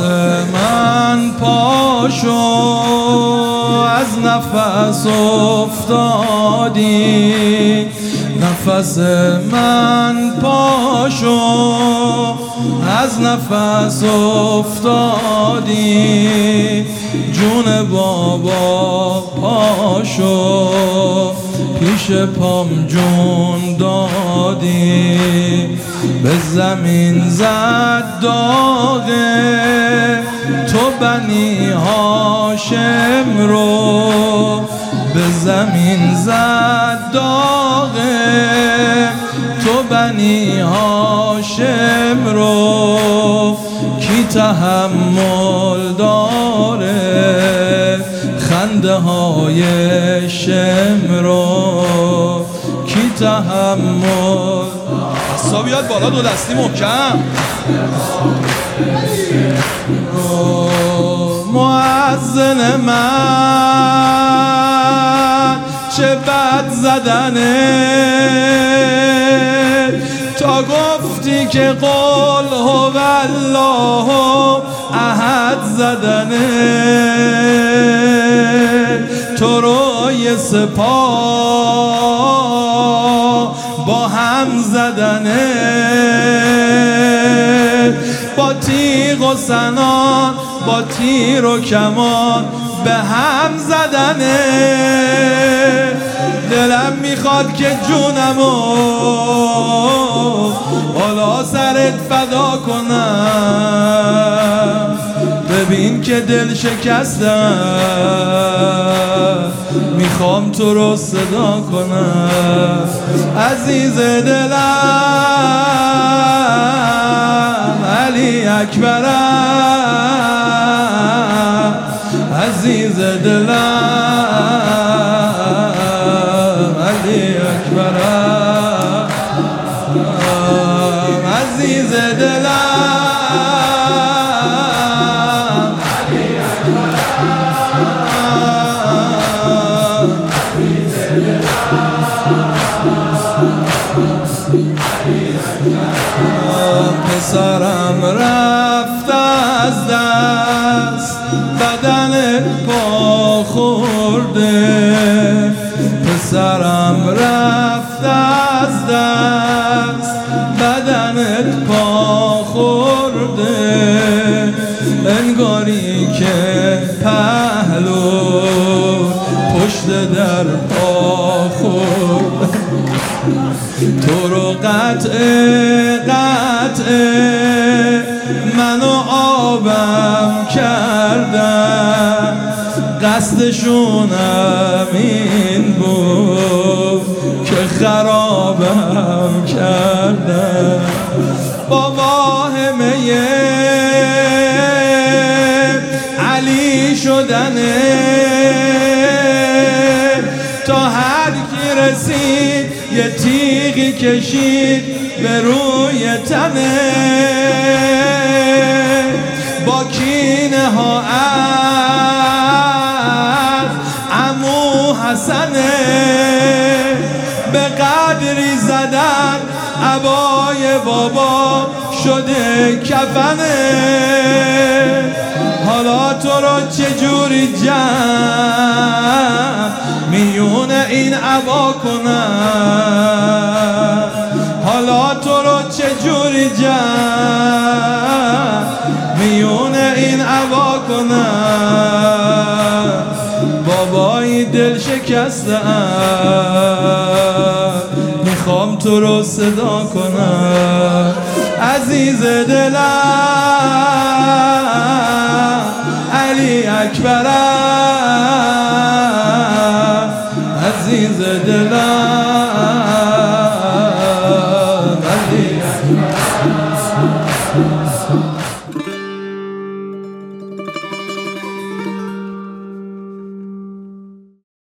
من پاشو از نفس افتادی، نفس من پاشو از نفس افتادی، جون بابا پاشو پیش پام جون دادی، به زمین زد داغه تو بنی هاشم رو، به زمین زد داغه تو بنی هاشم رو، کی تحمل داره خنده های شم رو، کی تحمل دستا بیاد بالا دو دستی محکم. مؤذن من چه بد زدنه، تا گفتی که قل هو الله احد زدنه، تو روی سپاه با هم زدنه، با تیغ و سنان با تیر و کمان به هم زدنه، دلم میخواد که جونمو بالا سرت فدا کنم، ببین که دل شکستم میخوام تو رو صدا کنم، عزیز دلم علی اکبرم، عزیز دلم علی اکبرم، عزیز دلم پسرم رفت از دست بدن پا خورده، پسرم رفت از دست بدنت پا خورده، انگاری که پهلو پشت در پا خورده، تو رو قطعه منو آبم کردن، قصدشونم این بود که خرابم کردن، با واهمه علی شدنه، تا هر کی رسید یه تیغی کشید به روی تنه، با کینه ها از عمو حسنه، به قدری زدن عبای بابا شده کفنه، حالا تو رو چجوری جمع میون این عبا کنم، حالا تو رو چجوری جمع میون این عبا کنم، بابایی دل شکستم میخوام تو رو صدا کنم، عزیز دلم علی اکبرم،